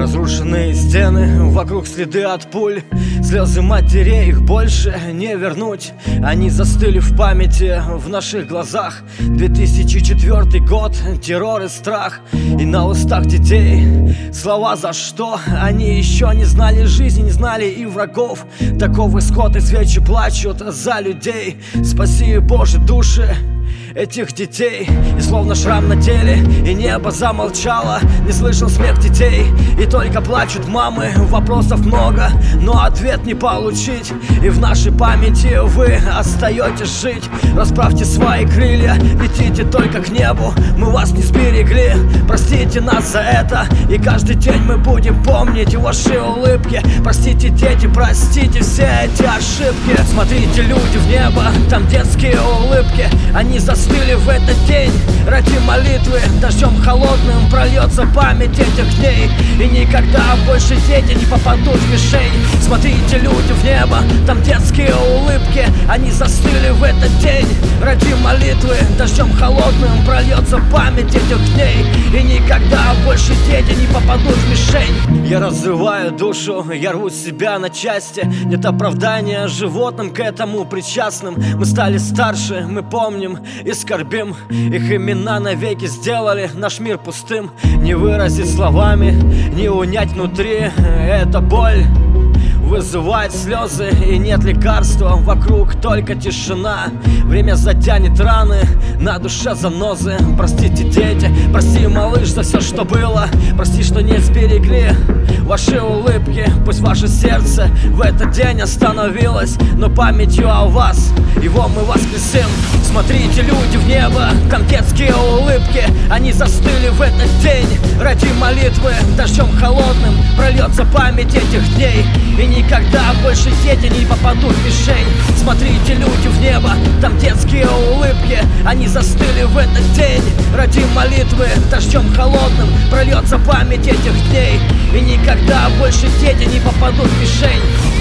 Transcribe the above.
Разрушенные стены, вокруг следы от пуль. Слезы матерей, их больше не вернуть. Они застыли в памяти, в наших глазах. 2004 год, террор и страх. И на устах детей слова «за что». Они еще не знали жизни, не знали и врагов. Таков исход, и свечи плачут за людей. Спаси, Боже, души этих детей. И словно шрам на теле, и небо замолчало. Не слышал смех детей, и только плачут мамы. Вопросов много, но ответ не получить. И в нашей памяти вы остаетесь жить. Расправьте свои крылья, летите только к небу. Мы вас не сберегли, простите нас за это. И каждый день мы будем помнить ваши улыбки. Простите, дети, простите все эти ошибки. Смотрите, люди, в небо, там детские улыбки. Они застыли в этот день ради молитвы. Дождем холодным прольется память этих дней. И никогда больше дети не попадут в мишень. Смотрите, люди, в небо, там детские улыбки. Они застыли в этот день ради молитвы. Дождем холодным прольется память этих дней. И никогда больше дети не попадут в мишень. Я разрываю душу, я рву себя на части. Нет оправдания животным, к этому причастным. Мы стали старше, мы помним и скорбим. Их имена навеки сделали наш мир пустым. Не выразить словами, не унять внутри. Это боль вызывает слезы, и нет лекарства. Вокруг только тишина. Время затянет раны, на душе занозы. Простите, дети, прости, малыш, за все, что было. Прости, что не сберегли ваши улыбки. Пусть ваше сердце в этот день остановилось, но памятью о вас его мы воскресим. Смотрите, люди, в небо, там детские улыбки. Они застыли в этот день ради молитвы. Дождем холодным прольется память этих дней. И никогда больше дети не попадут в мишень. Смотрите, люди, в небо, там детские улыбки. Они застыли в этот день ради молитвы. Дождем холодным прольется память этих дней. И никогда больше дети не попадут в мишень.